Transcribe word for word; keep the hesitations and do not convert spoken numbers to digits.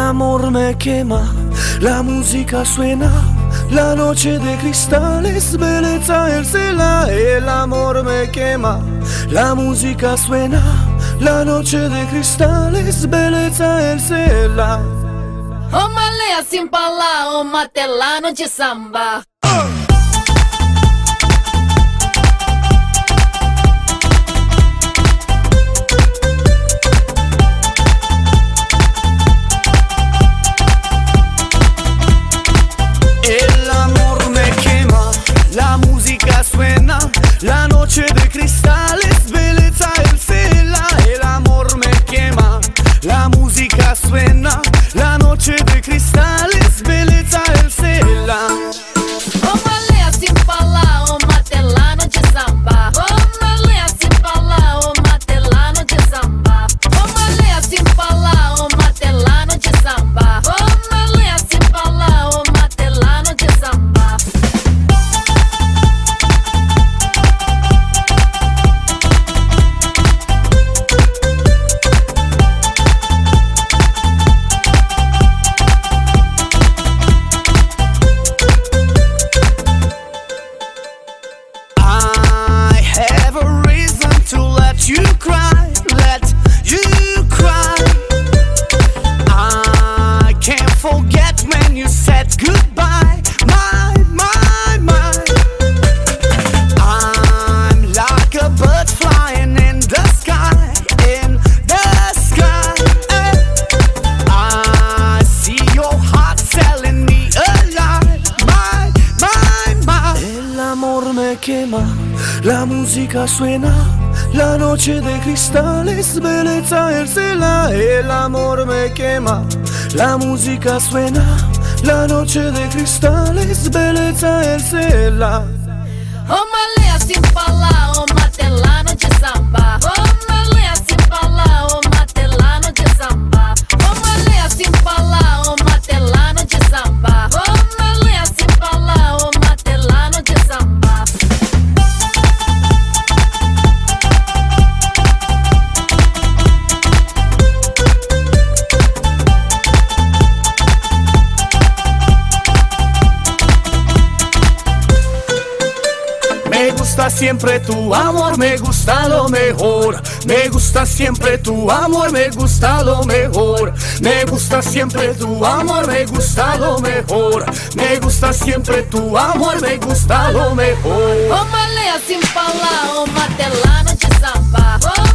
amor me quema, la música suena, la noche de cristales, belleza el cela. El amor me quema, la música suena, la noche de cristales, belleza el cela. Ô malé assim pra lá, ô matelano de samba. El amor me quema, la música suena, la noche de cristales, belleza el cela. El amor me quema, la música suena, la noche de cristales, belleza el cela. Ô malé assim pra lá, ô matelano de samba. Ô malé assim pra lá, ô matelano de samba. Ô malé assim pra lá, ô matelano de samba. Ô malé assim pra lá, ô matelano de samba. I have a reason to let you cry, let you cry. I can't forget when you said goodbye, my, my, my. I'm like a bird flying in the sky, in the sky. I see your heart telling me a lie, my, my, my. El amor me quema, la música suena, la noche de cristales, belleza el cela. El amor me quema, la música suena, la noche de cristales, belleza el cela. Ô malé assim pra lá, ô matelano de samba. Ô malé assim pra lá, ô matelano de samba. Ô malé assim pra lá, ô matelano de samba. Ô malé assim pra lá, ô matelano de samba. Me gusta siempre tu amor, me gusta lo mejor. Me gusta siempre tu amor, me gusta lo mejor. Me gusta siempre tu amor, me gusta lo mejor. Me gusta siempre tu amor, me gusta lo mejor. Ô malé assim pra lá, ô matelano de samba. Ô